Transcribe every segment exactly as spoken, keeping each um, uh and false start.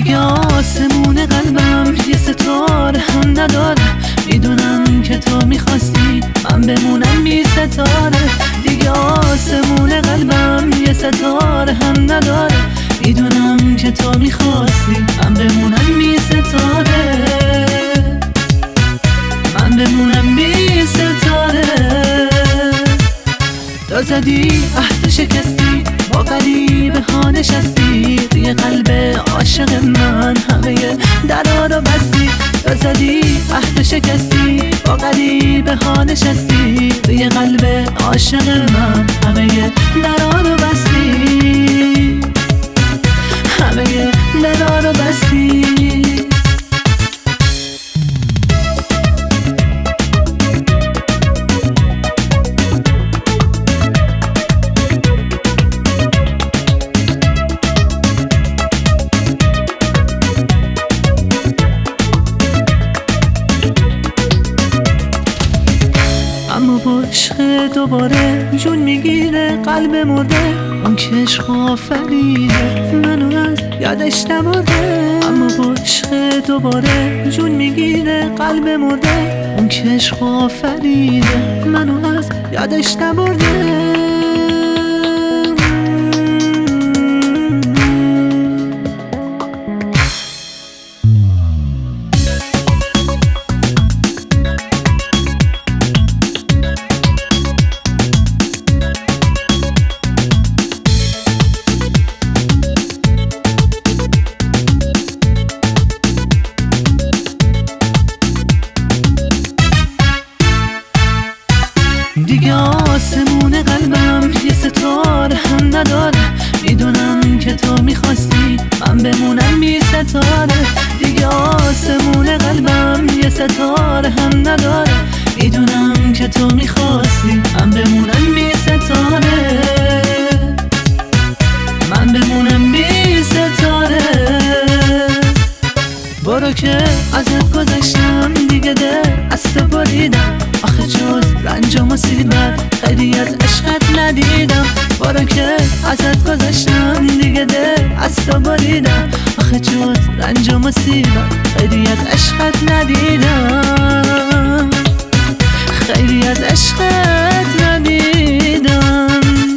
دیگه آسمون قلبم یه ستاره هم نداره. میدونم که تو میخواستی من بمونم بی ستاره. دیگه آسمون قلبم یه ستاره هم نداره. میدونم که تو میخواستی من بمونم بی ستاره. من بمونم بی ستاره. دا زدی عهد شکستی با غریبه ها نشستی. توی قلب عاشق من همه درا رو بستی. دا زدی عهد شکستی با غریبه ها نشستی. توی قلب عاشق من همه درا رو بستی. همه درا رو بستی. اما با عشق دوباره جون میگیره قلب مرده. اون که عشق آفریده منو از یادش نبرده. اما با عشق دوباره جون میگیره قلب مرده. اون که عشق آفریده منو از یادش نبرده. دیگه آسمون قلبم یه ستاره هم نداره. میدونم که تو میخواستی من بمونم بی ستاره. دیگه آسمون قلبم یه ستاره هم نداره. میدونم که تو میخواستی من بمونم بی ستاره. من بمونم بی ستاره. برو که ازت گذشتم دیگه ده از تو بریدم. آخه جز رنج و مصیبت خیلی از عشقت ندیدم. برو که ازت گذشتم دیگه ده از تو بریدم. آخه جز رنج و مصیبت خیلی از عشقت ندیدم. خیلی از عشقت ندیدم.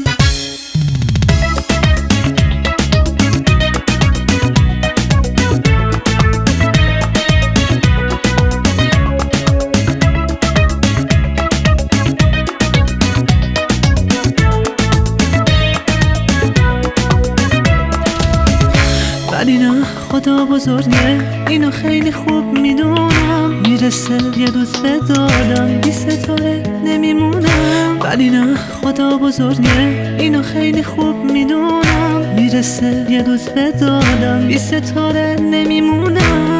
ولی نه خدا بزرگه اینو خیلی خوب میدونم. میرسه یه روز به دادم بی ستاره نمیمونم. ولی نه خدا بزرگه اینو خیلی خوب میدونم. میرسه یه روز به دادم بی ستاره نمیمونم.